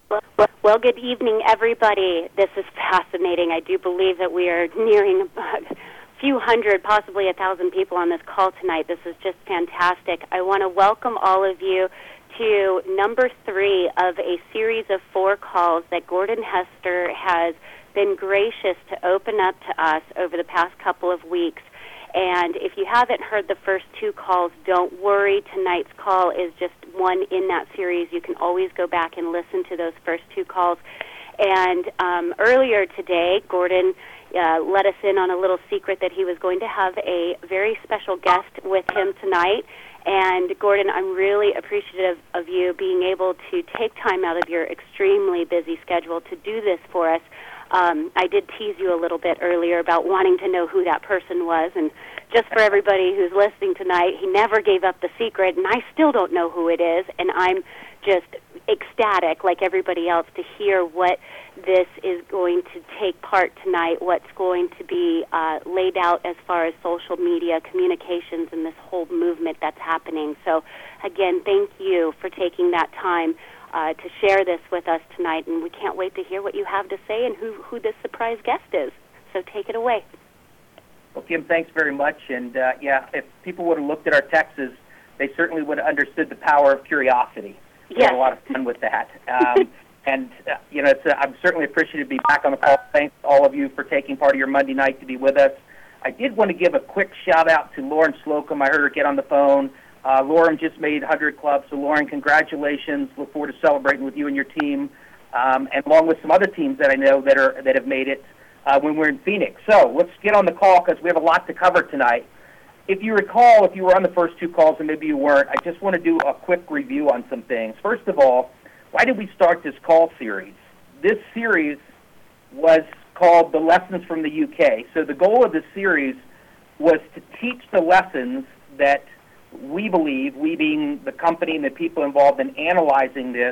Well, good evening, everybody. This is fascinating. I do believe that we are nearing a few hundred, possibly 1,000 people on this call tonight. This is just fantastic. I want to welcome all of you to number 3 of a series of 4 calls that Gordon Hester has been gracious to open up to us over the past couple of weeks. And if you haven't heard the first 2 calls, don't worry. Tonight's call is just one in that series. You can always go back and listen to those first 2 calls. And earlier today, Gordon let us in on a little secret that he was going to have a very special guest with him tonight. And, Gordon, I'm really appreciative of you being able to take time out of your extremely busy schedule to do this for us. I did tease you a little bit earlier about wanting to know who that person was, and just for everybody who's listening tonight, he never gave up the secret, and I still don't know who it is, and I'm just ecstatic, like everybody else, to hear what this is going to take part tonight, what's going to be laid out as far as social media communications and this whole movement that's happening. So, again, thank you for taking that time to share this with us tonight, and we can't wait to hear what you have to say and who this surprise guest is. So take it away. Well, Kim, thanks very much. And, if people would have looked at our texts, they certainly would have understood the power of curiosity. We had a lot of fun with that. I'm certainly appreciative to be back on the call. Thanks to all of you for taking part of your Monday night to be with us. I did want to give a quick shout-out to Lauren Slocum. I heard her get on the phone. Lauren just made 100 Club, so Lauren, congratulations. Look forward to celebrating with you and your team, and along with some other teams that I know that have made it when we're in Phoenix. So let's get on the call because we have a lot to cover tonight. If you recall, if you were on the first 2 calls and maybe you weren't, I just want to do a quick review on some things. First of all, why did we start this call series? This series was called The Lessons from the UK. So the goal of this series was to teach the lessons that we believe, we being the company and the people involved in analyzing this,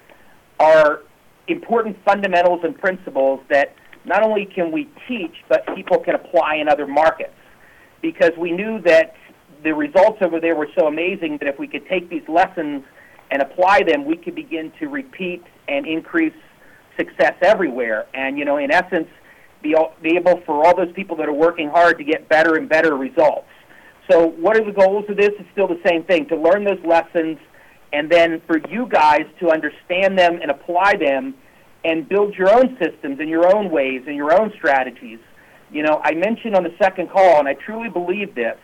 are important fundamentals and principles that not only can we teach, but people can apply in other markets. Because we knew that the results over there were so amazing that if we could take these lessons and apply them, we could begin to repeat and increase success everywhere. And, in essence, be able for all those people that are working hard to get better and better results. So what are the goals of this? It's still the same thing, to learn those lessons and then for you guys to understand them and apply them and build your own systems and your own ways and your own strategies. I mentioned on the second call, and I truly believe this,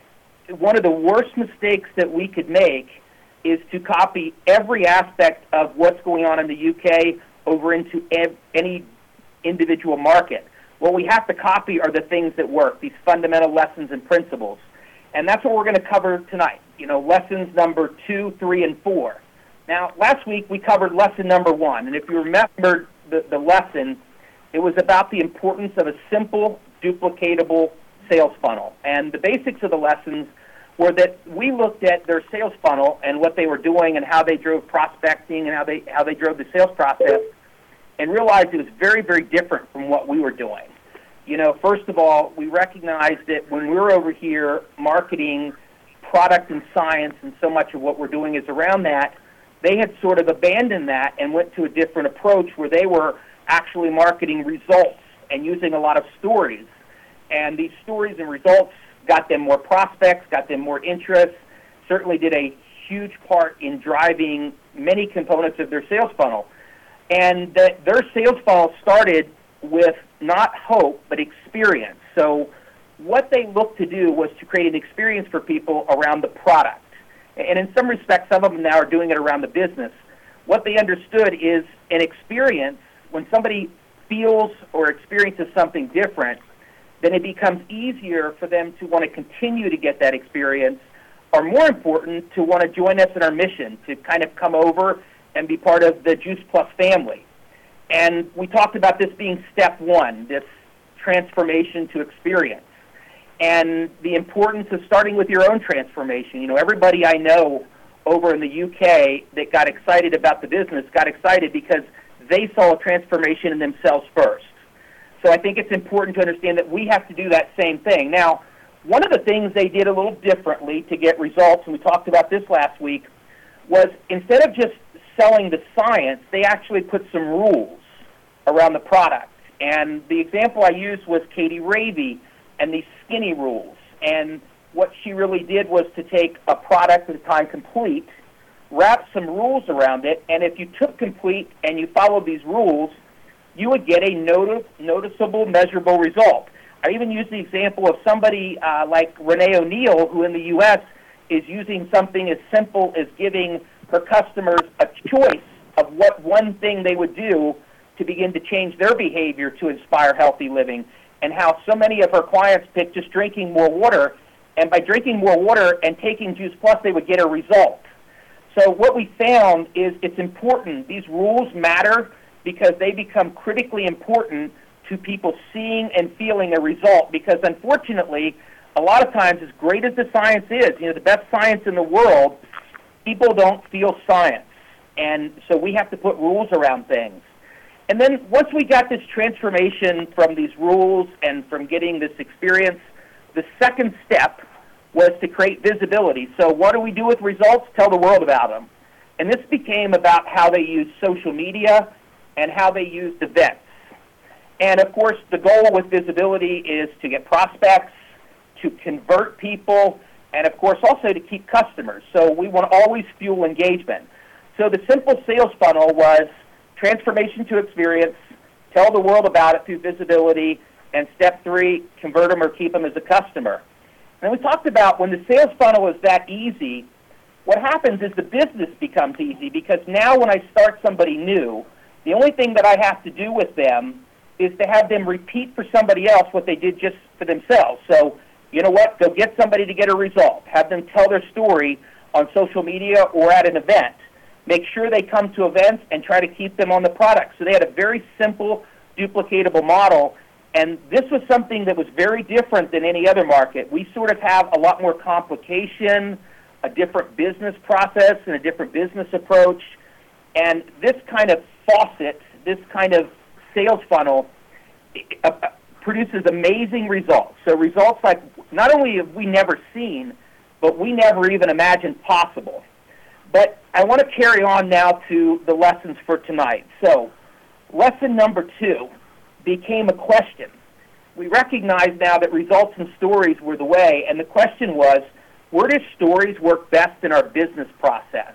one of the worst mistakes that we could make is to copy every aspect of what's going on in the UK over into any individual market. What we have to copy are the things that work, these fundamental lessons and principles. And that's what we're going to cover tonight, lessons number 2, 3, and 4. Now, last week we covered lesson number 1, and if you remember the lesson, it was about the importance of a simple, duplicatable sales funnel. And the basics of the lessons were that we looked at their sales funnel and what they were doing and how they drove prospecting and how they drove the sales process, and realized it was very, very different from what we were doing. First of all, we recognized that when we're over here marketing product and science, and so much of what we're doing is around that, they had sort of abandoned that and went to a different approach where they were actually marketing results and using a lot of stories. And these stories and results got them more prospects, got them more interest, certainly did a huge part in driving many components of their sales funnel. And their sales funnel started with not hope, but experience. So what they looked to do was to create an experience for people around the product. And in some respects, some of them now are doing it around the business. What they understood is an experience, when somebody feels or experiences something different, then it becomes easier for them to want to continue to get that experience, or more important, to want to join us in our mission, to kind of come over and be part of the Juice Plus family. And we talked about this being step 1, this transformation to experience, and the importance of starting with your own transformation. Everybody I know over in the UK that got excited about the business got excited because they saw a transformation in themselves first. So I think it's important to understand that we have to do that same thing. Now, one of the things they did a little differently to get results, and we talked about this last week, was instead of just selling the science, they actually put some rules around the product. And the example I used was Katie Ravey and these skinny rules. And what she really did was to take a product at the time, Complete, wrap some rules around it, and if you took Complete and you followed these rules, you would get a noticeable, measurable result. I even used the example of somebody like Renee O'Neill, who in the U.S. is using something as simple as giving her customers a choice of what one thing they would do to begin to change their behavior to inspire healthy living, and how so many of her clients picked just drinking more water, and by drinking more water and taking Juice Plus, they would get a result. So what we found is it's important. These rules matter because they become critically important to people seeing and feeling a result, because unfortunately, a lot of times, as great as the science is, the best science in the world, people don't feel science. And so we have to put rules around things. And then once we got this transformation from these rules and from getting this experience, the second step was to create visibility. So what do we do with results? Tell the world about them. And this became about how they use social media and how they used events. And, of course, the goal with visibility is to get prospects, to convert people, and, of course, also to keep customers. So we want to always fuel engagement. So the simple sales funnel was transformation to experience, tell the world about it through visibility, and step 3, convert them or keep them as a customer. And we talked about when the sales funnel is that easy, what happens is the business becomes easy, because now when I start somebody new, the only thing that I have to do with them is to have them repeat for somebody else what they did just for themselves. So, you know what? Go get somebody to get a result. Have them tell their story on social media or at an event. Make sure they come to events and try to keep them on the product. So they had a very simple, duplicatable model, and this was something that was very different than any other market. We sort of have a lot more complication, a different business process, and a different business approach. And this kind of faucet, this kind of sales funnel produces amazing results. So results like not only have we never seen, but we never even imagined possible. But I want to carry on now to the lessons for tonight. So lesson number 2 became a question. We recognize now that results and stories were the way, and the question was, where do stories work best in our business process?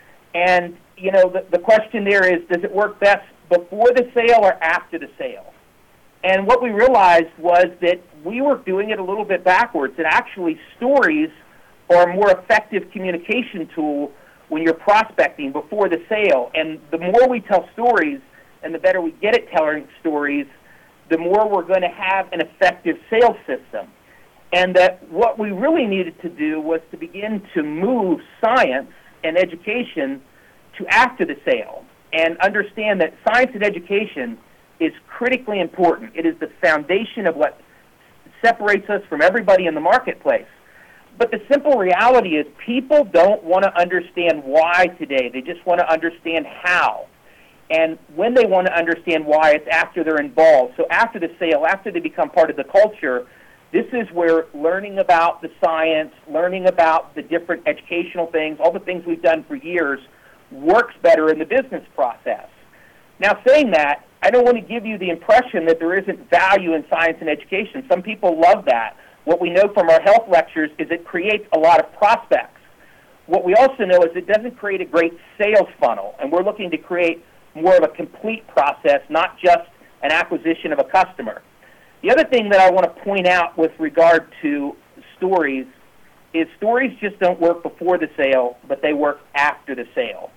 And, the question there is, does it work best before the sale or after the sale? And what we realized was that we were doing it a little bit backwards, and actually stories are a more effective communication tool when you're prospecting before the sale. And the more we tell stories and the better we get at telling stories, the more we're going to have an effective sales system. And that what we really needed to do was to begin to move science and education to after the sale, and understand that science and education is critically important. It is the foundation of what separates us from everybody in the marketplace. But the simple reality is people don't want to understand why today. They just want to understand how. And when they want to understand why, it's after they're involved. So after the sale, after they become part of the culture, this is where learning about the science, learning about the different educational things, all the things we've done for years, works better in the business process. Now, saying that, I don't want to give you the impression that there isn't value in science and education. Some people love that. What we know from our health lectures is it creates a lot of prospects. What we also know is it doesn't create a great sales funnel, and we're looking to create more of a complete process, not just an acquisition of a customer. The other thing that I want to point out with regard to stories is stories just don't work before the sale, but they work after the sale.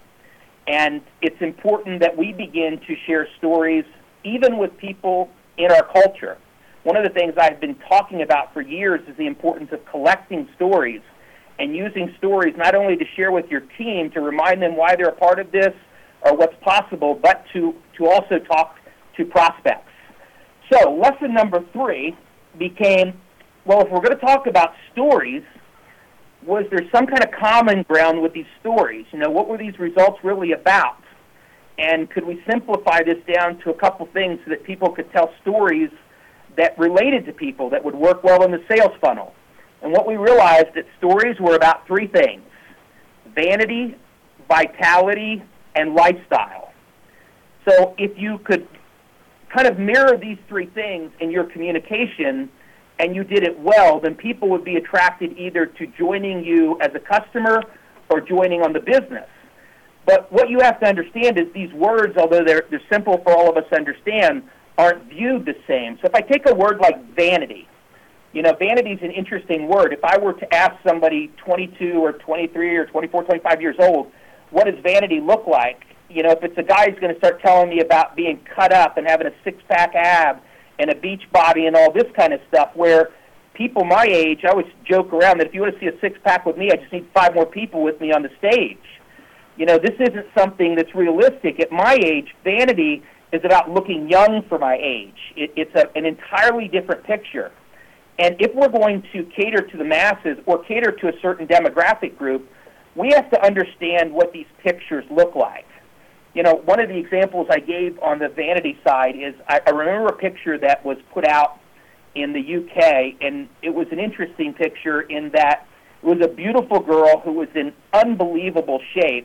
And it's important that we begin to share stories even with people in our culture. One of the things I've been talking about for years is the importance of collecting stories and using stories not only to share with your team to remind them why they're a part of this or what's possible, but to also talk to prospects. So lesson number 3 became, well, if we're going to talk about stories, was there some kind of common ground with these stories? What were these results really about? And could we simplify this down to a couple things so that people could tell stories that related to people that would work well in the sales funnel? And what we realized that stories were about 3 things: vanity, vitality, and lifestyle. So if you could kind of mirror these three things in your communication and you did it well, then people would be attracted either to joining you as a customer or joining on the business. But what you have to understand is these words, although they're simple for all of us to understand, aren't viewed the same. So if I take a word like vanity, vanity is an interesting word. If I were to ask somebody 22 or 23 or 24, 25 years old, what does vanity look like? If it's a guy who's going to start telling me about being cut up and having a six-pack ab and a beach body and all this kind of stuff, where people my age, I always joke around that if you want to see a six-pack with me, I just need 5 more people with me on the stage. This isn't something that's realistic. At my age, vanity is about looking young for my age. It's an entirely different picture. And if we're going to cater to the masses or cater to a certain demographic group, we have to understand what these pictures look like. One of the examples I gave on the vanity side is I remember a picture that was put out in the UK, and it was an interesting picture in that it was a beautiful girl who was in unbelievable shape,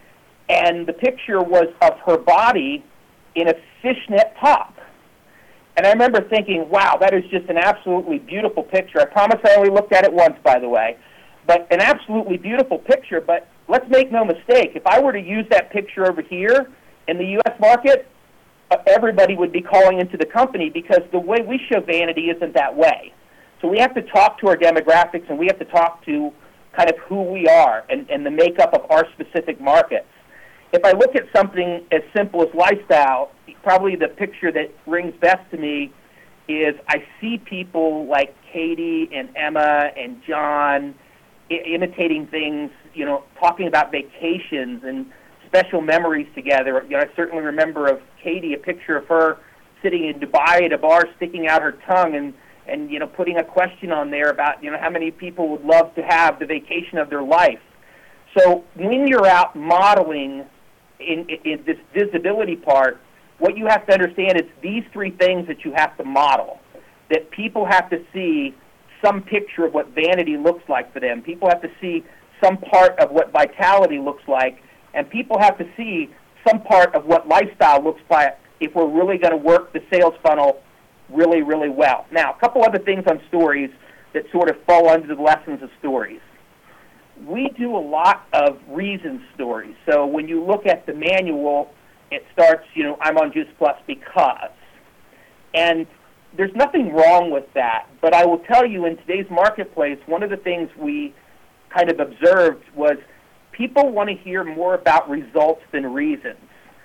and the picture was of her body in a fishnet top. And I remember thinking, wow, that is just an absolutely beautiful picture. I promise I only looked at it once, by the way. But an absolutely beautiful picture. But let's make no mistake, if I were to use that picture over here in the U.S. market, everybody would be calling into the company because the way we show vanity isn't that way. So we have to talk to our demographics, and we have to talk to kind of who we are and the makeup of our specific markets. If I look at something as simple as lifestyle, probably the picture that rings best to me is I see people like Katie and Emma and John imitating things, talking about vacations and special memories together. I certainly remember of Katie, a picture of her sitting in Dubai at a bar, sticking out her tongue and putting a question on there about, how many people would love to have the vacation of their life. So when you're out modeling in this visibility part, what you have to understand is these three things that you have to model, that people have to see some picture of what vanity looks like for them. People have to see some part of what vitality looks like, and people have to see some part of what lifestyle looks like if we're really going to work the sales funnel really, really well. Now, a couple other things on stories that sort of fall under the lessons of stories. We do a lot of reason stories. So when you look at the manual, it starts, I'm on Juice Plus because. And there's nothing wrong with that. But I will tell you, in today's marketplace, one of the things we kind of observed was people want to hear more about results than reasons.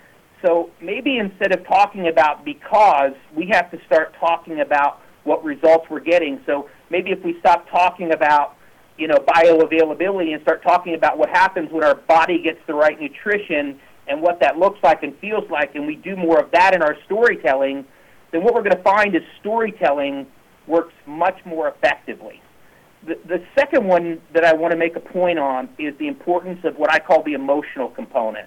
So maybe instead of talking about because, we have to start talking about what results we're getting. So maybe if we stop talking about bioavailability and start talking about what happens when our body gets the right nutrition and what that looks like and feels like, and we do more of that in our storytelling, then what we're going to find is storytelling works much more effectively. The second one that I want to make a point on is the importance of what I call the emotional component.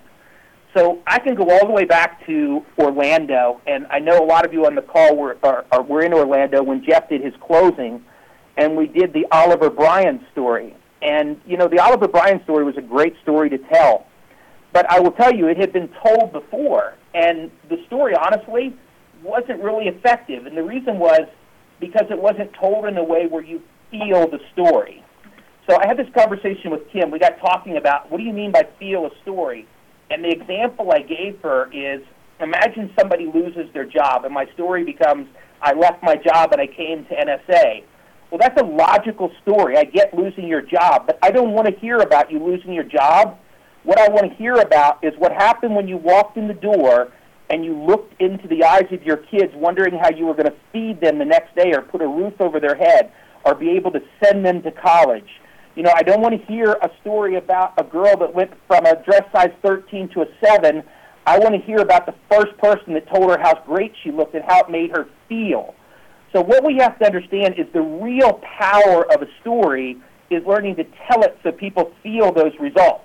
So I can go all the way back to Orlando, and I know a lot of you on the call were in Orlando when Jeff did his closing, and we did the Oliver Bryan story. And, the Oliver Bryan story was a great story to tell. But I will tell you, it had been told before, and the story, honestly, wasn't really effective. And the reason was because it wasn't told in a way where you feel the story. So I had this conversation with Kim. We got talking about, what do you mean by feel a story? And the example I gave her is, imagine somebody loses their job, and my story becomes, I left my job and I came to NSA. Well, that's a logical story. I get losing your job, but I don't want to hear about you losing your job. What I want to hear about is what happened when you walked in the door and you looked into the eyes of your kids wondering how you were going to feed them the next day or put a roof over their head or be able to send them to college. I don't want to hear a story about a girl that went from a dress size 13 to a 7. I want to hear about the first person that told her how great she looked and how it made her feel. So what we have to understand is the real power of a story is learning to tell it so people feel those results.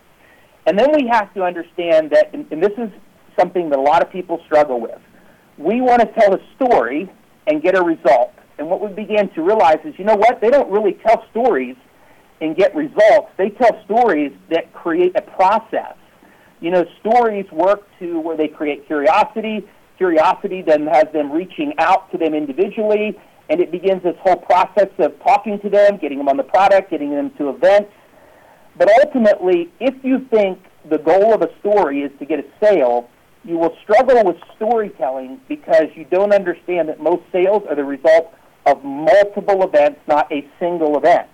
And then we have to understand that, and this is something that a lot of people struggle with, we want to tell a story and get a result. And what we began to realize is, they don't really tell stories and get results. They tell stories that create a process. Stories work to where they create curiosity. Curiosity then has them reaching out to them individually, and it begins this whole process of talking to them, getting them on the product, getting them to events. But ultimately, if you think the goal of a story is to get a sale, you will struggle with storytelling because you don't understand that most sales are the result of multiple events, not a single event.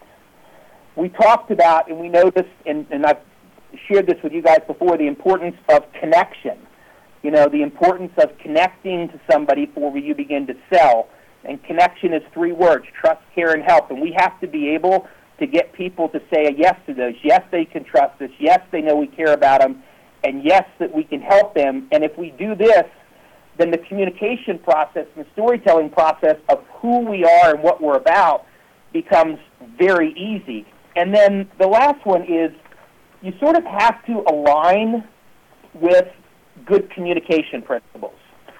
We talked about, and we noticed, and I've shared this with you guys before, the importance of connection. The importance of connecting to somebody before you begin to sell. And connection is 3 words: trust, care, and help. And we have to be able to get people to say a yes to those. Yes, they can trust us. Yes, they know we care about them. And yes, that we can help them. And if we do this, then the communication process and the storytelling process of who we are and what we're about becomes very easy. And then the last one is you sort of have to align with good communication principles.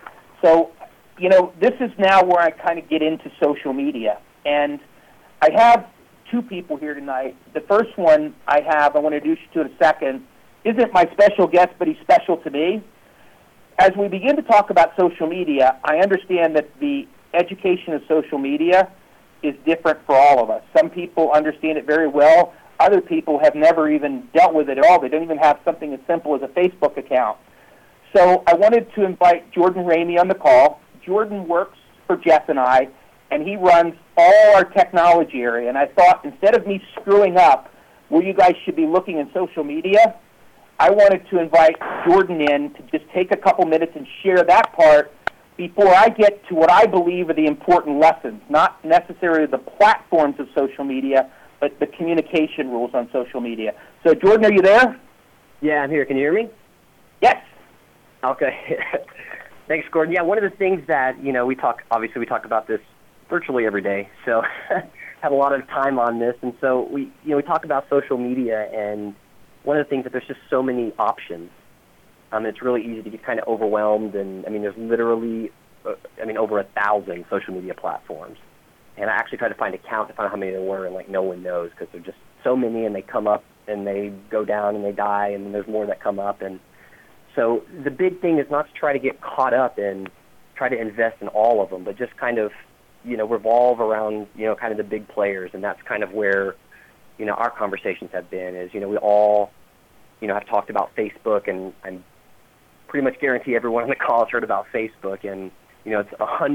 So, this is now where I kind of get into social media. And I have 2 people here tonight. The first one I want to introduce you to in a second, isn't my special guest, but he's special to me. As we begin to talk about social media, I understand that the education of social media is different for all of us. Some people understand it very well. Other people have never even dealt with it at all. They don't even have something as simple as a Facebook account. So I wanted to invite Jordan Ramey on the call. Jordan works for Jeff and I, and he runs all our technology area. And I thought, instead of me screwing up where you guys should be looking in social media, I wanted to invite Jordan in to just take a couple minutes and share that part before I get to what I believe are the important lessons, not necessarily the platforms of social media, but the communication rules on social media. So, Jordan, are you there? Yeah, I'm here. Can you hear me? Yes. Okay. Thanks, Gordon. Yeah, one of the things that, we talk about this virtually every day, so have a lot of time on this. And so we talk about social media, and one of the things that there's just so many options. It's really easy to get kind of overwhelmed, and there's literally, over 1,000 social media platforms. And I actually tried to find a count to find out how many there were, and no one knows because there's just so many, and they come up and they go down and they die, and then there's more that come up. And so the big thing is not to try to get caught up and try to invest in all of them, but just kind of, revolve around, kind of the big players. And that's kind of where, our conversations have been is, we all, have talked about Facebook, and I'm pretty much guarantee everyone on the call has heard about Facebook. And, it's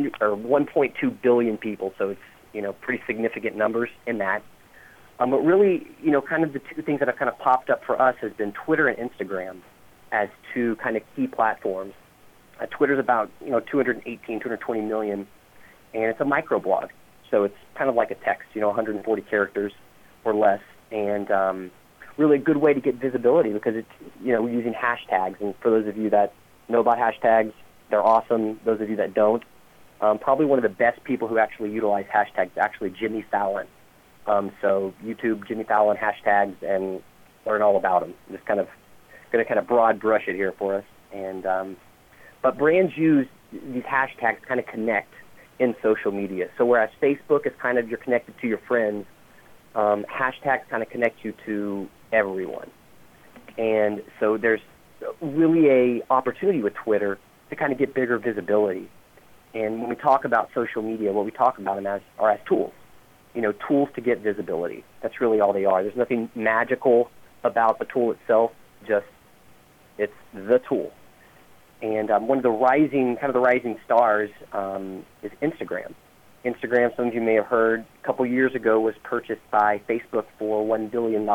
1.2 billion people, so it's, pretty significant numbers in that. But really, kind of the 2 things that have kind of popped up for us has been Twitter and Instagram as 2 kind of key platforms. Twitter's about, 220 million, and it's a microblog. So it's kind of like a text, 140 characters or less, and really a good way to get visibility because it's, we're using hashtags. And for those of you that know about hashtags, they're awesome. Those of you that don't, probably one of the best people who actually utilize hashtags is actually Jimmy Fallon. So YouTube, Jimmy Fallon hashtags, and learn all about them. Just kind of going to kind of broad brush it here for us. And but brands use these hashtags to kind of connect in social media. So whereas Facebook is kind of you're connected to your friends, hashtags kind of connect you to everyone. And so there's really a opportunity with Twitter to kind of get bigger visibility. And when we talk about social media, what we talk about them as tools. Tools to get visibility. That's really all they are. There's nothing magical about the tool itself, just it's the tool. And one of the rising stars is Instagram. Instagram, some of you may have heard, a couple years ago was purchased by Facebook for $1 billion.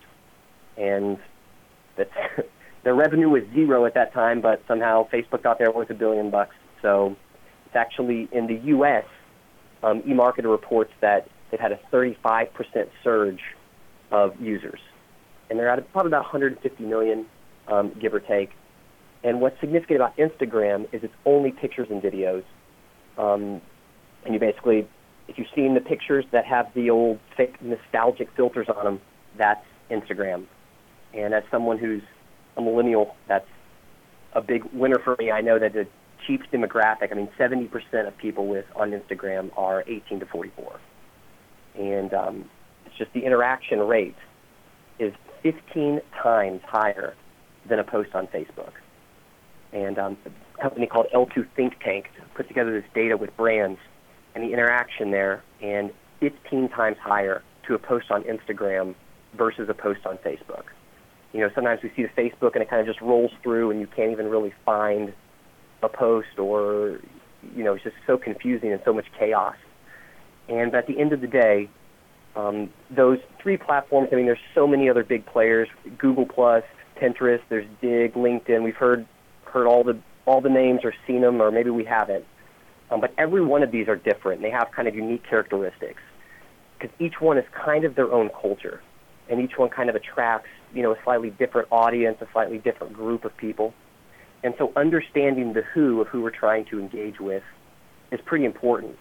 And that's, their revenue was 0 at that time, but somehow Facebook thought there was $1 billion. So it's actually in the U.S., eMarketer reports that they've had a 35% surge of users. And they're at probably about 150 million, give or take. And what's significant about Instagram is it's only pictures and videos. And you basically, if you've seen the pictures that have the old fake nostalgic filters on them, that's Instagram. And as someone who's a millennial, that's a big winner for me. I know that the Chiefs demographic, 70% of people on Instagram are 18 to 44. And it's just the interaction rate is 15 times higher than a post on Facebook. And a company called L2 Think Tank put together this data with brands and the interaction there, and 15 times higher to a post on Instagram versus a post on Facebook. Sometimes we see the Facebook and it kind of just rolls through and you can't even really find a post, or, it's just so confusing and so much chaos. And at the end of the day, those three platforms, there's so many other big players, Google+, Pinterest, there's Dig, LinkedIn. We've heard all the names or seen them, or maybe we haven't. But every one of these are different. They have kind of unique characteristics because each one is kind of their own culture, and each one kind of attracts, a slightly different audience, a slightly different group of people. And so understanding the who of who we're trying to engage with is pretty important.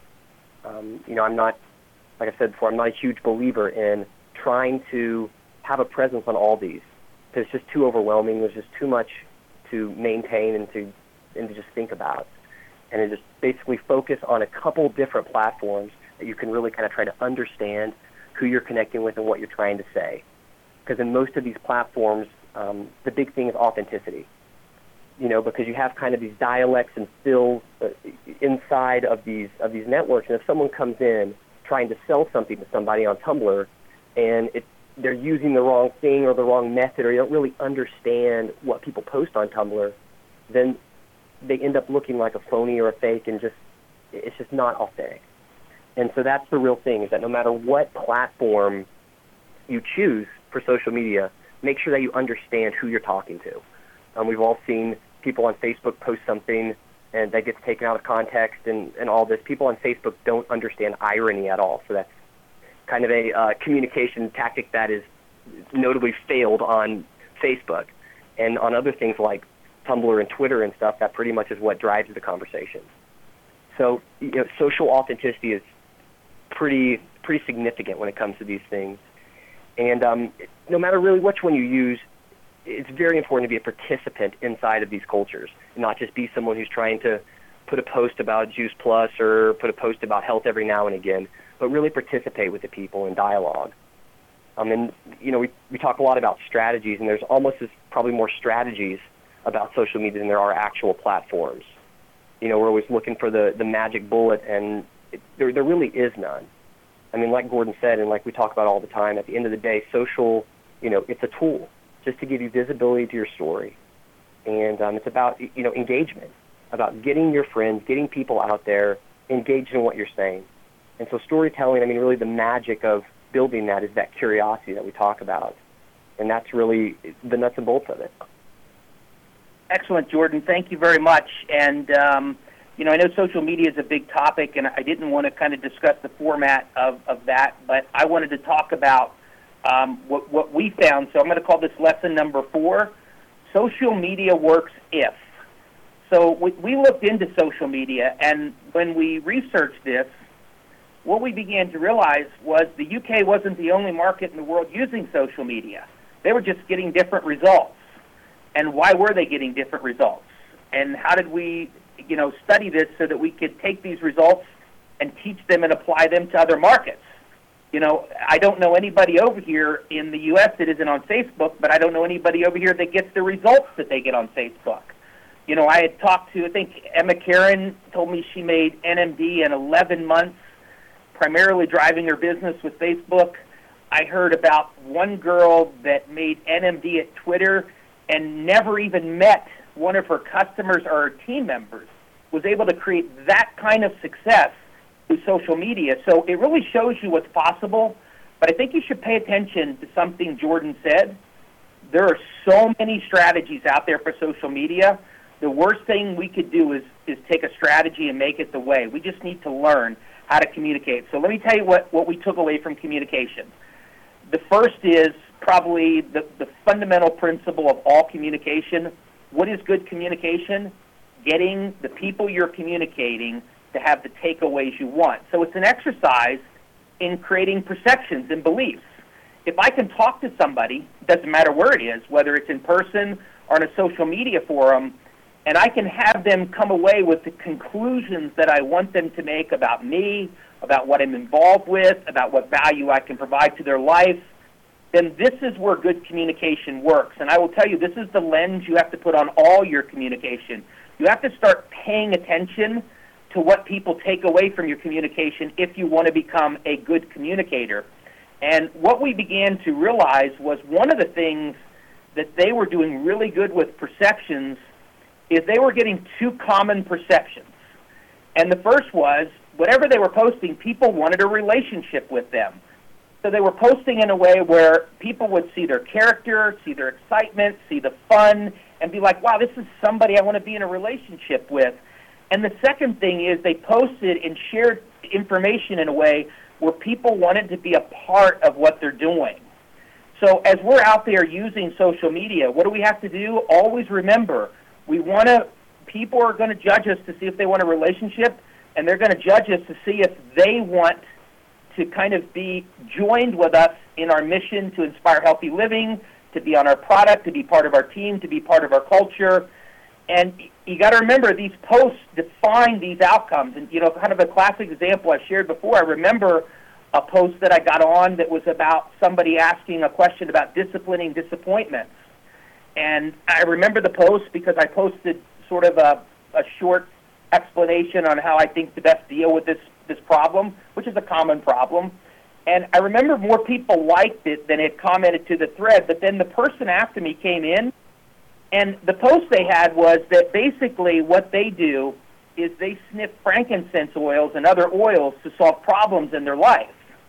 I'm not, like I said before, I'm not a huge believer in trying to have a presence on all these, because it's just too overwhelming. There's just too much to maintain and to just think about. And it just basically focus on a couple different platforms that you can really kind of try to understand who you're connecting with and what you're trying to say. Because in most of these platforms, the big thing is authenticity. Because you have kind of these dialects and fills inside of these networks, and if someone comes in trying to sell something to somebody on Tumblr, and they're using the wrong thing or the wrong method, or you don't really understand what people post on Tumblr, then they end up looking like a phony or a fake, and it's just not authentic. And so that's the real thing, is that no matter what platform you choose for social media, make sure that you understand who you're talking to. We've all seen people on Facebook post something and that gets taken out of context and all this. People on Facebook don't understand irony at all, so that's kind of a communication tactic that is notably failed on Facebook. And on other things like Tumblr and Twitter and stuff, that pretty much is what drives the conversation. So social authenticity is pretty significant when it comes to these things. And no matter really which one you use, it's very important to be a participant inside of these cultures, not just be someone who's trying to put a post about Juice Plus or put a post about health every now and again, but really participate with the people in dialogue. And we talk a lot about strategies, and there's almost probably more strategies about social media than there are actual platforms. We're always looking for the magic bullet, and there really is none. Like Gordon said, and like we talk about all the time, at the end of the day, social, it's a tool just to give you visibility to your story. And it's about, engagement, about getting your friends, getting people out there engaged in what you're saying. And so storytelling, really the magic of building that is that curiosity that we talk about. And that's really the nuts and bolts of it. Excellent, Jordan. Thank you very much. And, I know social media is a big topic, and I didn't want to kind of discuss the format of that, but I wanted to talk about what we found. So I'm going to call this lesson number 4, social media works if. So we looked into social media, and when we researched this, what we began to realize was the UK wasn't the only market in the world using social media. They were just getting different results. And why were they getting different results? And how did we, study this so that we could take these results and teach them and apply them to other markets? I don't know anybody over here in the U.S. that isn't on Facebook, but I don't know anybody over here that gets the results that they get on Facebook. I had talked to, I think Emma Karen told me she made NMD in 11 months, primarily driving her business with Facebook. I heard about one girl that made NMD at Twitter and never even met one of her customers or her team members, was able to create that kind of success through social media. So it really shows you what's possible, but I think you should pay attention to something Jordan said. There are so many strategies out there for social media. The worst thing we could do is take a strategy and make it the way. We just need to learn how to communicate. So let me tell you what we took away from communication. The first is probably the fundamental principle of all communication. What is good communication? Getting the people you're communicating to have the takeaways you want. So it's an exercise in creating perceptions and beliefs. If I can talk to somebody, doesn't matter where it is, whether it's in person or in a social media forum, and I can have them come away with the conclusions that I want them to make about me, about what I'm involved with, about what value I can provide to their life, then this is where good communication works. And I will tell you, this is the lens you have to put on all your communication. You have to start paying attention to what people take away from your communication if you want to become a good communicator. And what we began to realize was one of the things that they were doing really good with perceptions is they were getting two common perceptions. And the first was, whatever they were posting, people wanted a relationship with them. So they were posting in a way where people would see their character, see their excitement, see the fun, and be like, wow, this is somebody I want to be in a relationship with. And the second thing is they posted and shared information in a way where people wanted to be a part of what they're doing. So as we're out there using social media, what do we have to do? Always remember, people are going to judge us to see if they want a relationship, and they're going to judge us to see if they want to kind of be joined with us in our mission to inspire healthy living, to be on our product, to be part of our team, to be part of our culture. And you got to remember, these posts define these outcomes. And, kind of a classic example I shared before, I remember a post that I got on that was about somebody asking a question about disciplining disappointments. And I remember the post because I posted sort of a short explanation on how I think to best deal with this problem, which is a common problem. And I remember more people liked it than had commented to the thread, but then the person after me came in, and the post they had was that basically what they do is they sniff frankincense oils and other oils to solve problems in their life.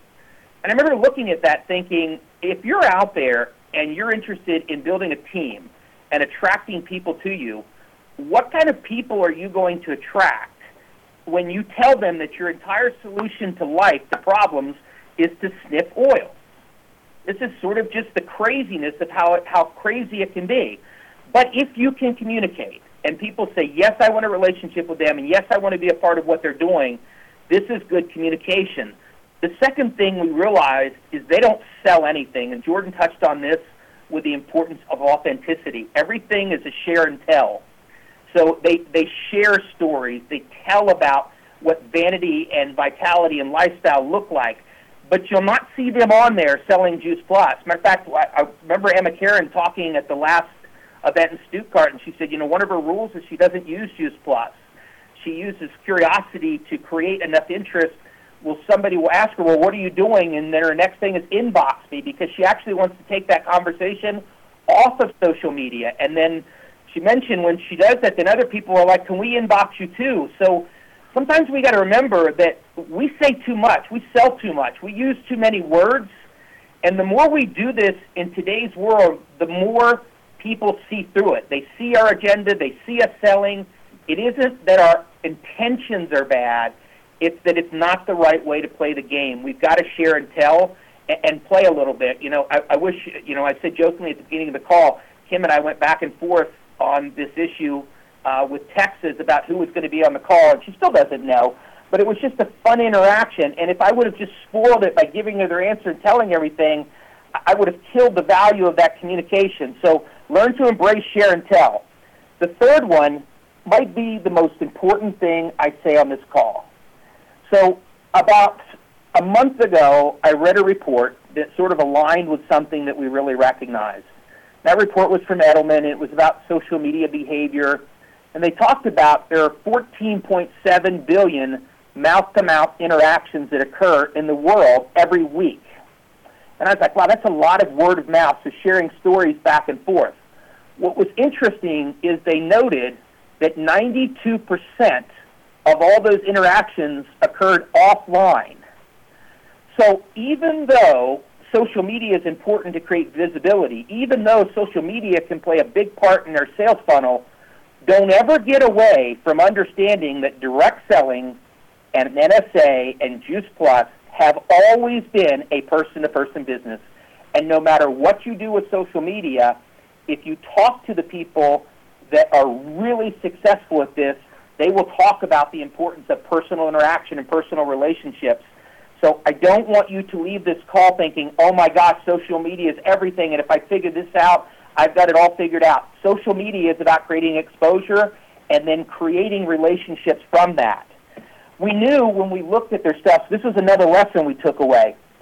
And I remember looking at that thinking, if you're out there and you're interested in building a team and attracting people to you, what kind of people are you going to attract when you tell them that your entire solution to life, to problems, is to sniff oil? This is sort of just the craziness of how crazy it can be. But if you can communicate, and people say, yes, I want a relationship with them, and yes, I want to be a part of what they're doing, this is good communication. The second thing we realized is they don't sell anything, and Jordan touched on this with the importance of authenticity. Everything is a share and tell. So they share stories. They tell about what vanity and vitality and lifestyle look like. But you'll not see them on there selling Juice Plus. Matter of fact, I remember Emma Karen talking at the last event in Stuttgart, and she said, one of her rules is she doesn't use Juice Plus. She uses curiosity to create enough interest. Somebody will ask her, well, what are you doing? And then her next thing is inbox me, because she actually wants to take that conversation off of social media. And then she mentioned when she does that, then other people are like, can we inbox you too? So sometimes we got to remember that we say too much. We sell too much. We use too many words. And the more we do this in today's world, the more people see through it. They see our agenda. They see us selling. It isn't that our intentions are bad. It's that it's not the right way to play the game. We've got to share and tell and play a little bit. I wish, I said jokingly at the beginning of the call, Kim and I went back and forth on this issue with Texas about who was going to be on the call, and she still doesn't know. But it was just a fun interaction, and if I would have just spoiled it by giving her their answer and telling everything, I would have killed the value of that communication. So learn to embrace, share, and tell. The third one might be the most important thing I say on this call. So about a month ago, I read a report that sort of aligned with something that we really recognize. That report was from Edelman. It was about social media behavior. And they talked about there are 14.7 billion mouth-to-mouth interactions that occur in the world every week. And I was like, wow, that's a lot of word of mouth, so sharing stories back and forth. What was interesting is they noted that 92% of all those interactions occurred offline. So even though social media is important to create visibility, even though social media can play a big part in their sales funnel, don't ever get away from understanding that direct selling and NSA and Juice Plus have always been a person-to-person business. And no matter what you do with social media, if you talk to the people that are really successful at this, they will talk about the importance of personal interaction and personal relationships. So I don't want you to leave this call thinking, oh my gosh, social media is everything, and if I figure this out, I've got it all figured out. Social media is about creating exposure and then creating relationships from that. We knew when we looked at their stuff, this was another lesson we took away,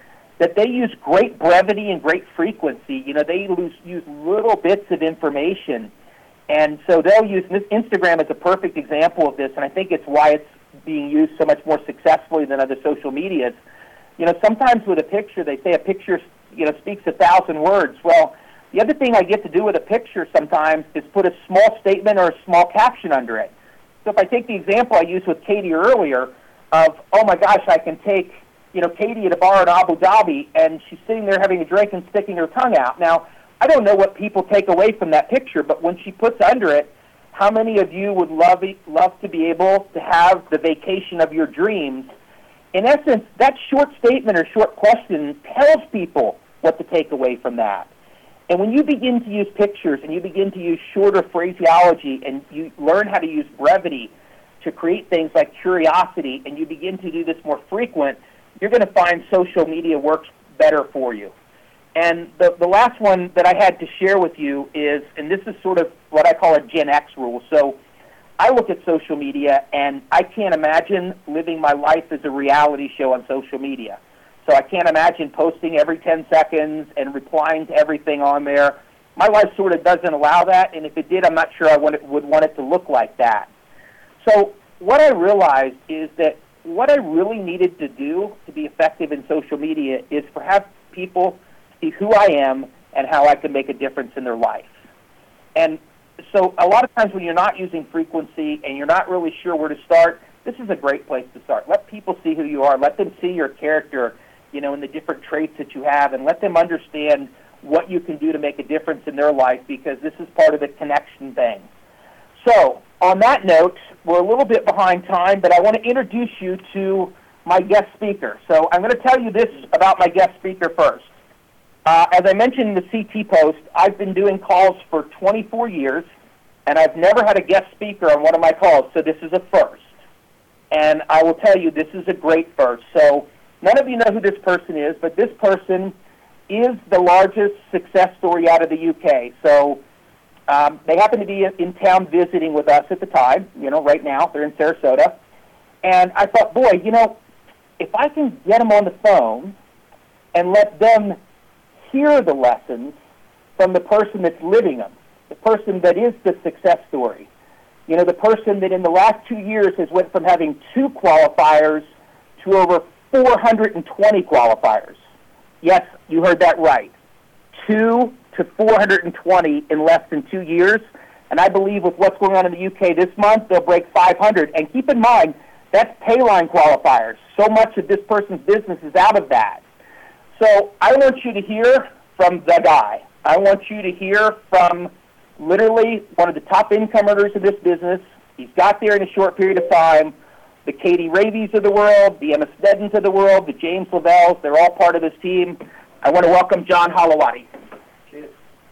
that they use great brevity and great frequency. You know, they use little bits of information. And so they'll use Instagram as a perfect example of this, and I think it's why it's being used so much more successfully than other social medias. You know, sometimes with a picture, they say a picture, you know, speaks 1,000 words. Well, the other thing I get to do with a picture sometimes is put a small statement or a small caption under it. So if I take the example I used with Katie earlier of, oh my gosh, I can take, you know, Katie at a bar in Abu Dhabi, and she's sitting there having a drink and sticking her tongue out. Now, I don't know what people take away from that picture, but when she puts under it, how many of you would love to be able to have the vacation of your dreams? In essence, that short statement or short question tells people what to take away from that. And when you begin to use pictures and you begin to use shorter phraseology and you learn how to use brevity to create things like curiosity, and you begin to do this more frequent, you're going to find social media works better for you. And the last one that I had to share with you is, and this is sort of what I call a Gen X rule. So I look at social media, and I can't imagine living my life as a reality show on social media. So I can't imagine posting every 10 seconds and replying to everything on there. My life sort of doesn't allow that, and if it did, I'm not sure I would want it to look like that. So what I realized is that what I really needed to do to be effective in social media is for have people see who I am and how I can make a difference in their life. And so a lot of times when you're not using frequency and you're not really sure where to start, this is a great place to start. Let people see who you are. Let them see your character, you know, and the different traits that you have, and let them understand what you can do to make a difference in their life, because this is part of the connection thing. So on that note, we're a little bit behind time, but I want to introduce you to my guest speaker. So I'm going to tell you this about my guest speaker first. As I mentioned in the CT post, I've been doing calls for 24 years, and I've never had a guest speaker on one of my calls, so this is a first. And I will tell you, this is a great first. So none of you know who this person is, but this person is the largest success story out of the UK. So they happen to be in town visiting with us at the time, you know, right now. They're in Sarasota. And I thought, boy, you know, if I can get them on the phone and let them hear the lessons from the person that's living them, the person that is the success story. You know, the person that in the last 2 years has went from having 2 qualifiers to over 420 qualifiers. Yes, you heard that right. 2 to 420 in less than 2 years. And I believe with what's going on in the UK this month, they'll break 500. And keep in mind, that's Payline qualifiers. So much of this person's business is out of that. So I want you to hear from the guy. I want you to hear from literally one of the top income earners in this business. He's got there in a short period of time. The Katie Ravies of the world, the Emma Steddens of the world, the James Lavells, they're all part of this team. I want to welcome John Holowati. Cheers.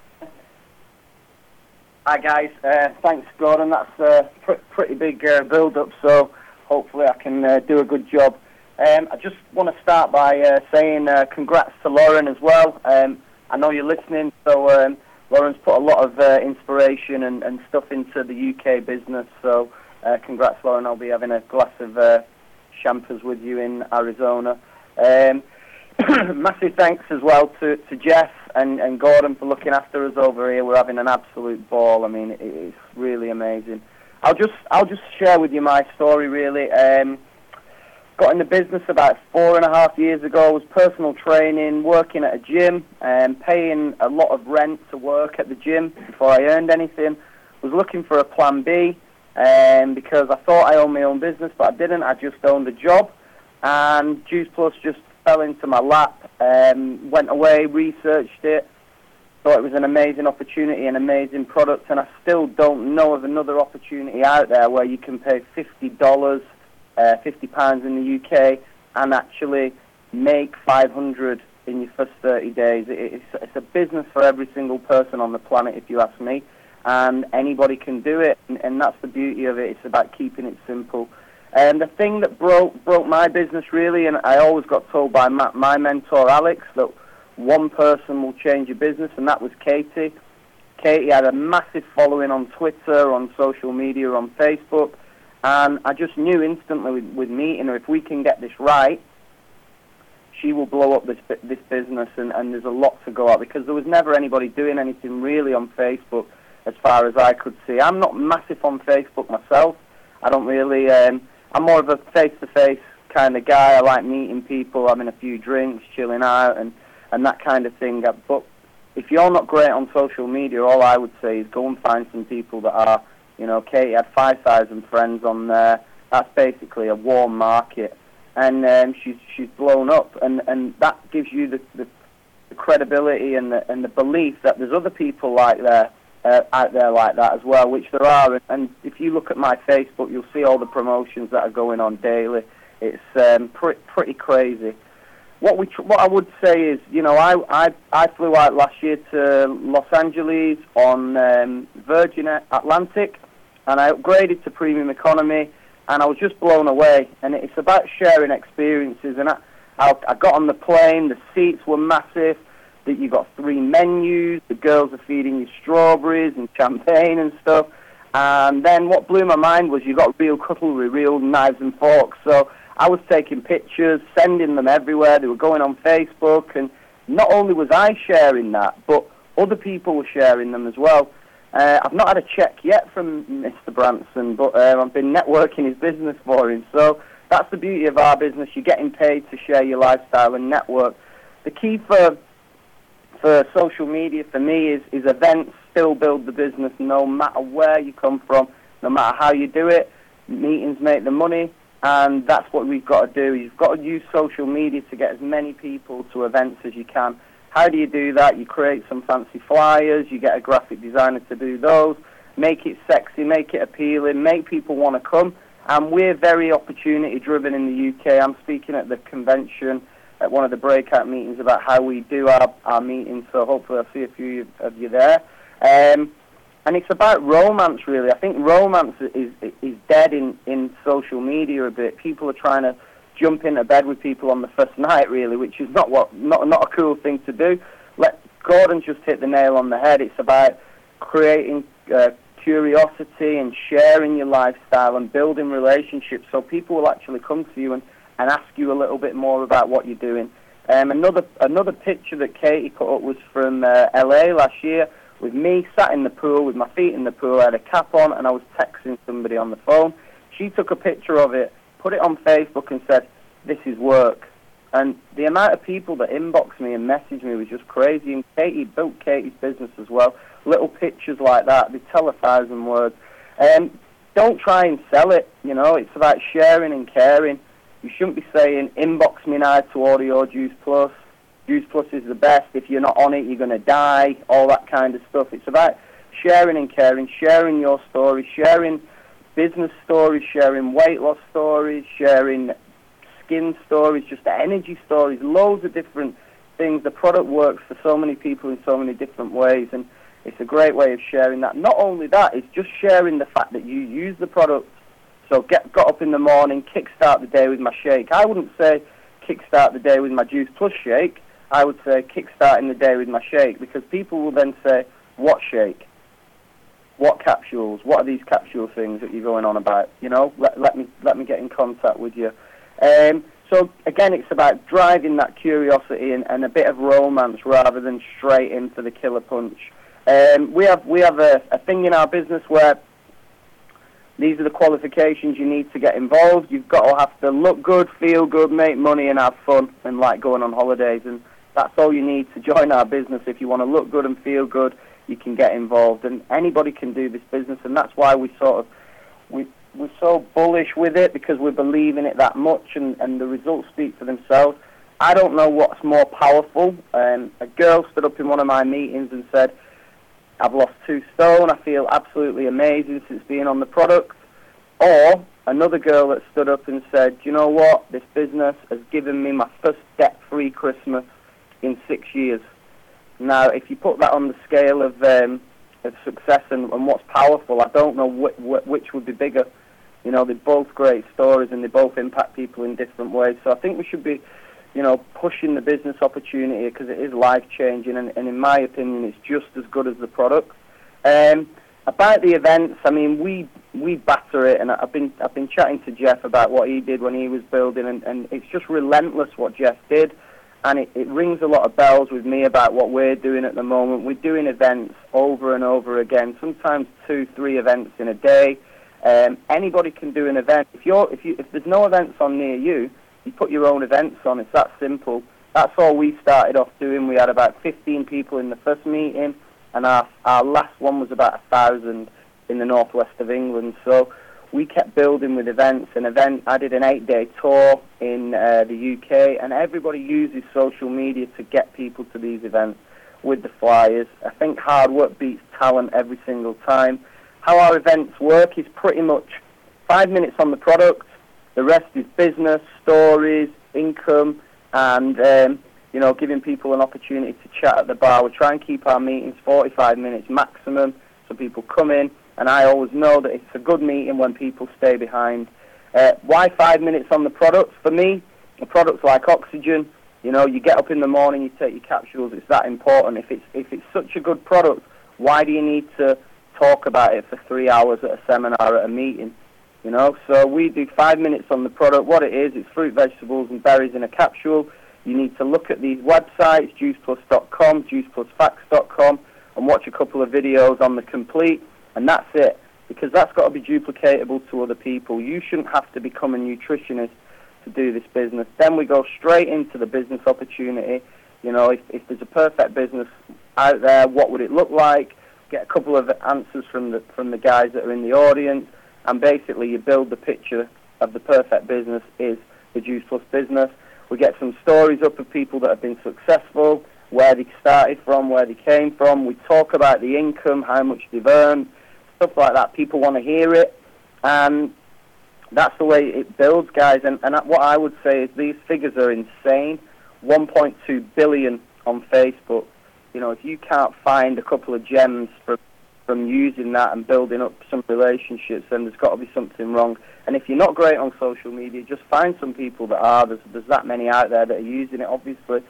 Hi, guys. Thanks, Gordon. That's a pretty big build-up, so hopefully I can do a good job. I just want to start by saying congrats to Lauren as well. I know you're listening, so Lauren's put a lot of inspiration and stuff into the UK business, so congrats, Lauren. I'll be having a glass of champers with you in Arizona. Massive thanks as well to Jeff and Gordon for looking after us over here. We're having an absolute ball. I mean, it's really amazing. I'll just share with you my story, really. Got in the business about 4.5 years ago. Was personal training, working at a gym, paying a lot of rent to work at the gym before I earned anything. Was looking for a plan B because I thought I owned my own business, but I didn't. I just owned a job, and Juice Plus just fell into my lap. Went away, researched it, thought it was an amazing opportunity, an amazing product, and I still don't know of another opportunity out there where you can pay $50, £50 in the UK, and actually make 500 in your first 30 days. It's a business for every single person on the planet, if you ask me, and anybody can do it, and that's the beauty of it. It's about keeping it simple. And the thing that broke my business, really, and I always got told by my mentor, Alex, that one person will change your business, and that was Katie. Katie had a massive following on Twitter, on social media, on Facebook, and I just knew instantly with meeting her, if we can get this right, she will blow up this business, and there's a lot to go out, because there was never anybody doing anything really on Facebook as far as I could see. I'm not massive on Facebook myself. I don't really, I'm more of a face-to-face kind of guy. I like meeting people, having a few drinks, chilling out, and that kind of thing. But if you're not great on social media, all I would say is go and find some people that are, you know, Katie had 5,000 friends on there. That's basically a warm market. And she's blown up, and that gives you the credibility and the belief that there's other people out there like that as well, which there are. And if you look at my Facebook, you'll see all the promotions that are going on daily. It's pretty crazy. What I would say is, you know, I flew out last year to Los Angeles on Virgin Atlantic, and I upgraded to premium economy. And I was just blown away, and it's about sharing experiences. And I got on the plane, the seats were massive, that you got 3 menus, the girls are feeding you strawberries and champagne and stuff. And then what blew my mind was you got real cutlery, real knives and forks. So I was taking pictures, sending them everywhere. They were going on Facebook, and not only was I sharing that, but other people were sharing them as well. I've not had a check yet from Mr. Branson, but I've been networking his business for him. So that's the beauty of our business. You're getting paid to share your lifestyle and network. The key for social media for me is events still build the business no matter where you come from, no matter how you do it. Meetings make the money, and that's what we've got to do. You've got to use social media to get as many people to events as you can. How do you do that? You create some fancy flyers, you get a graphic designer to do those, make it sexy, make it appealing, make people want to come. And we're very opportunity-driven in the UK. I'm speaking at the convention, at one of the breakout meetings, about how we do our meetings, so hopefully I'll see a few of you there. And it's about romance, really. I think romance is dead in social media a bit. People are trying to jump into bed with people on the first night, really, which is not a cool thing to do. Gordon just hit the nail on the head. It's about creating curiosity and sharing your lifestyle and building relationships, so people will actually come to you and ask you a little bit more about what you're doing. Another picture that Katie put up was from LA last year, with me sat in the pool with my feet in the pool. I had a cap on and I was texting somebody on the phone. She took a picture of it, put it on Facebook and said, "This is work." And the amount of people that inboxed me and messaged me was just crazy. And Katie built Katie's business as well. Little pictures like that, they tell 1,000 words. Don't try and sell it, you know. It's about sharing and caring. You shouldn't be saying, "Inbox me now to order your Juice Plus. Juice Plus is the best. If you're not on it, you're going to die." All that kind of stuff. It's about sharing and caring, sharing your story, sharing business stories, sharing weight loss stories, sharing skin stories, just energy stories, loads of different things. The product works for so many people in so many different ways, and it's a great way of sharing that. Not only that, it's just sharing the fact that you use the product. So got up in the morning, kickstart the day with my shake. I wouldn't say kickstart the day with my Juice Plus shake. I would say kickstarting the day with my shake, because people will then say, "What shake? What capsules? What are these capsule things that you're going on about? You know, let me get in contact with you." So again, it's about driving that curiosity and a bit of romance rather than straight in for the killer punch. We have a thing in our business where these are the qualifications you need to get involved. You've got to have to look good, feel good, make money, and have fun, and like going on holidays. And that's all you need to join our business. If you want to look good and feel good, you can get involved. And anybody can do this business, and that's why we're so bullish with it, because we believe in it that much, and the results speak for themselves. I don't know what's more powerful. A girl stood up in one of my meetings and said, "I've lost 2 stone. I feel absolutely amazing since being on the product." Or another girl that stood up and said, "You know what? This business has given me my first debt-free Christmas in 6 years." Now, if you put that on the scale of success and what's powerful, I don't know which would be bigger. You know, they're both great stories and they both impact people in different ways. So I think we should be, you know, pushing the business opportunity, because it is life-changing, and in my opinion, it's just as good as the product. About the events, I mean, we batter it, and I've been chatting to Jeff about what he did when he was building, and it's just relentless what Jeff did. and it rings a lot of bells with me about what we're doing at the moment. We're doing events over and over again, sometimes 2-3 events in a day. Anybody can do an event. If there's no events on near you, you put your own events on. It's that simple. That's all we started off doing. We had about 15 people in the first meeting, and our last one was about 1,000 in the northwest of England. So we kept building with events. I did an 8-day tour in the UK, and everybody uses social media to get people to these events with the flyers. I think hard work beats talent every single time. How our events work is pretty much 5 minutes on the product. The rest is business, stories, income, and giving people an opportunity to chat at the bar. We try and keep our meetings 45 minutes maximum, so people come in, and I always know that it's a good meeting when people stay behind. Why 5 minutes on the product? For me, a product's like oxygen. You get up in the morning, you take your capsules. It's that important. If it's such a good product, why do you need to talk about it for 3 hours at a seminar, at a meeting? So we do 5 minutes on the product. What it is, it's fruit, vegetables, and berries in a capsule. You need to look at these websites, juiceplus.com, juiceplusfacts.com, and watch a couple of videos on the complete, and that's it, because that's got to be duplicatable to other people. You shouldn't have to become a nutritionist to do this business. Then we go straight into the business opportunity. If there's a perfect business out there, what would it look like? Get a couple of answers from the guys that are in the audience, and basically you build the picture of the perfect business is the Juice Plus business. We get some stories up of people that have been successful, where they started from, where they came from. We talk about the income, how much they've earned, stuff like that. People want to hear it, and that's the way it builds, guys. And what I would say is these figures are insane. 1.2 billion on Facebook. If you can't find a couple of gems from using that and building up some relationships, then there's got to be something wrong. And if you're not great on social media, just find some people that are. There's that many out there that are using it, obviously.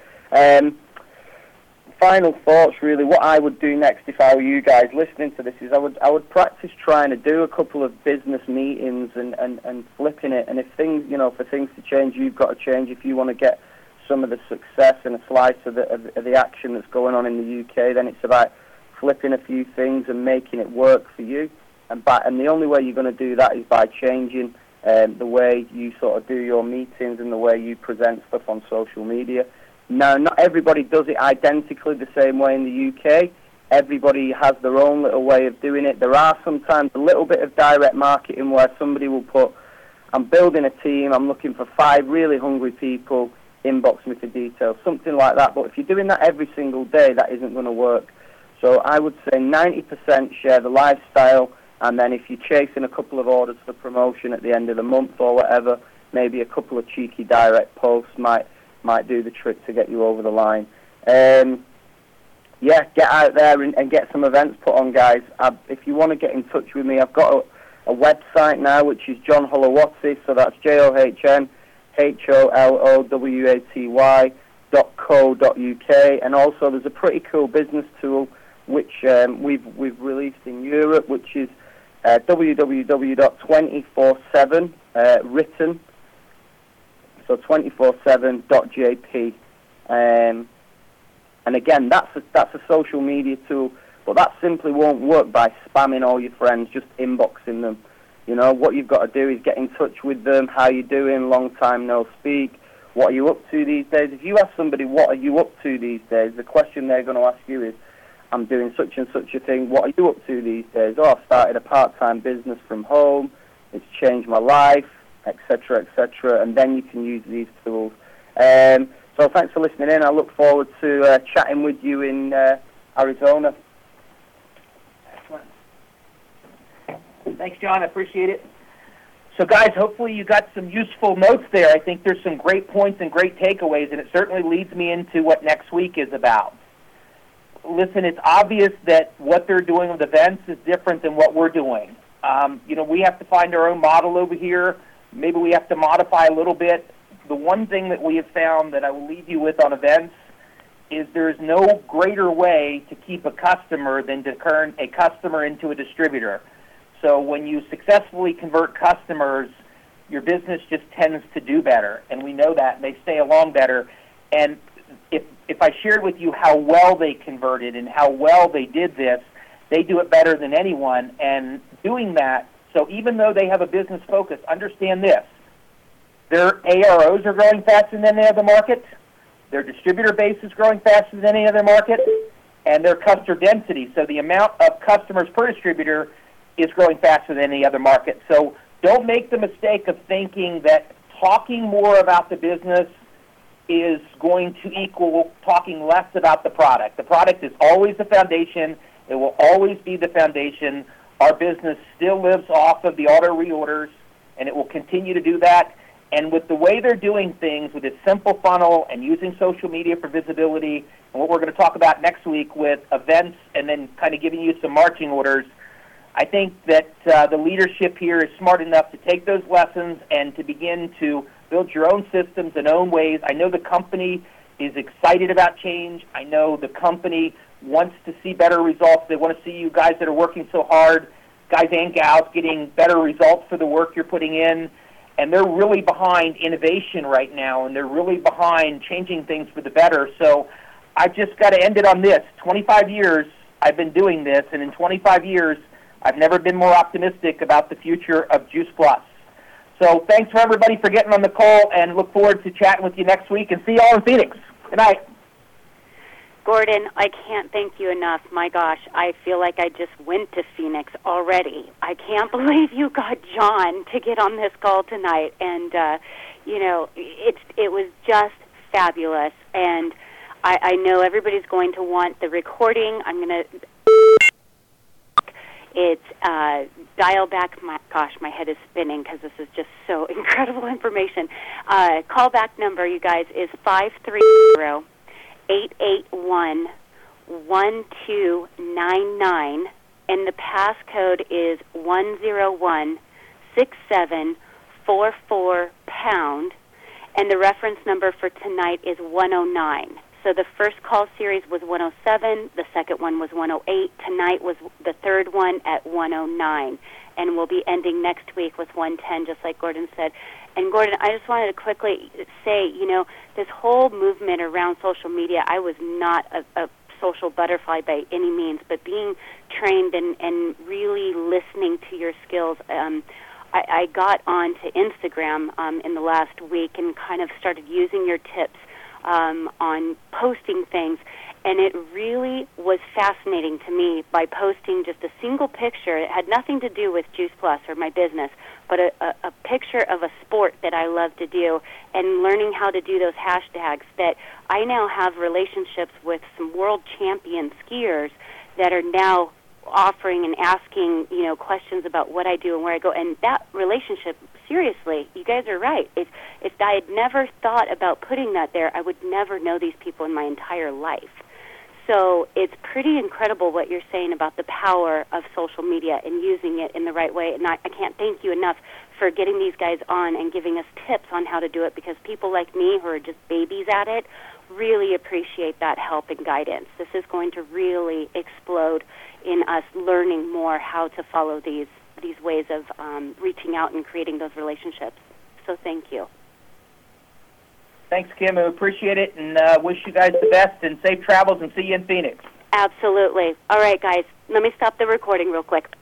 Final thoughts, really. What I would do next if I were you guys listening to this is I would practice trying to do a couple of business meetings and flipping it. And if things, for things to change, you've got to change. If you want to get some of the success and a slice of the action that's going on in the UK, then it's about flipping a few things and making it work for you. And the only way you're going to do that is by changing the way you sort of do your meetings and the way you present stuff on social media. Now, not everybody does it identically the same way in the UK. Everybody has their own little way of doing it. There are sometimes a little bit of direct marketing where somebody will put, I'm building a team, I'm looking for 5 really hungry people, inbox me for details, something like that. But if you're doing that every single day, that isn't going to work. So I would say 90% share the lifestyle, and then if you're chasing a couple of orders for promotion at the end of the month or whatever, maybe a couple of cheeky direct posts might do the trick to get you over the line. Get out there and get some events put on, guys. If you want to get in touch with me, I've got a website now, which is John Holowatty, so that's JohnHolowatty.co.uk, and also there's a pretty cool business tool which we've released in Europe, which is www.247 written, so 247.jp, and again that's a social media tool, but that simply won't work by spamming all your friends, just inboxing them. What you've got to do is get in touch with them. How you doing? Long time no speak. What are you up to these days? If you ask somebody what are you up to these days, the question they're going to ask you is, I'm doing such and such a thing. What are you up to these days? Oh, I've started a part-time business from home. It's changed my life, etc., etc. And then you can use these tools. So thanks for listening in. I look forward to chatting with you in Arizona. Excellent. Thanks, John. I appreciate it. So, guys, hopefully you got some useful notes there. I think there's some great points and great takeaways, and it certainly leads me into what next week is about. Listen, it's obvious that what they're doing with events is different than what we're doing. We have to find our own model over here. Maybe we have to modify a little bit. The one thing that we have found that I will leave you with on events is there is no greater way to keep a customer than to turn a customer into a distributor. So when you successfully convert customers, your business just tends to do better, and we know that, and they stay along better. And if I shared with you how well they converted and how well they did this, they do it better than anyone. And doing that, so even though they have a business focus, understand this: their AROs are growing faster than any other market, their distributor base is growing faster than any other market, and their customer density, so the amount of customers per distributor, is growing faster than any other market. So don't make the mistake of thinking that talking more about the business is going to equal talking less about the product. The product is always the foundation. It will always be the foundation. Our business still lives off of the auto reorders, and it will continue to do that. And with the way they're doing things, with this simple funnel and using social media for visibility, and what we're going to talk about next week with events and then kind of giving you some marching orders, I think that the leadership here is smart enough to take those lessons and to begin to build your own systems and own ways. I know the company is excited about change. I know the company wants to see better results. They want to see you guys that are working so hard, guys and gals, getting better results for the work you're putting in. And they're really behind innovation right now, and they're really behind changing things for the better. So I've just got to end it on this. 25 years I've been doing this, and in 25 years I've never been more optimistic about the future of Juice Plus. So thanks for everybody for getting on the call, and look forward to chatting with you next week, and see you all in Phoenix. Good night. Gordon, I can't thank you enough. My gosh, I feel like I just went to Phoenix already. I can't believe you got John to get on this call tonight. And, it was just fabulous. And I know everybody's going to want the recording. I'm going to... It's dial back. My head is spinning because this is just so incredible information. Callback number, you guys, is 530-881-1299, and the passcode is 1016744#, and the reference number for tonight is 109. So the first call series was 107, the second one was 108, tonight was the third one at 109, and we'll be ending next week with 110, just like Gordon said. And Gordon, I just wanted to quickly say, this whole movement around social media, I was not a social butterfly by any means, but being trained and really listening to your skills, I got onto Instagram in the last week and kind of started using your tips on posting things, and it really was fascinating to me by posting just a single picture. It had nothing to do with Juice Plus or my business, but a picture of a sport that I love to do, and learning how to do those hashtags. That I now have relationships with some world champion skiers that are now offering and asking, questions about what I do and where I go. And that relationship, seriously, you guys are right. If I had never thought about putting that there, I would never know these people in my entire life. So it's pretty incredible what you're saying about the power of social media and using it in the right way. And I can't thank you enough for getting these guys on and giving us tips on how to do it, because people like me who are just babies at it really appreciate that help and guidance. This is going to really explode in us learning more how to follow these ways of reaching out and creating those relationships. So thank you. Thanks, Kim. I appreciate it, and wish you guys the best and safe travels, and see you in Phoenix. Absolutely. All right, guys, let me stop the recording real quick.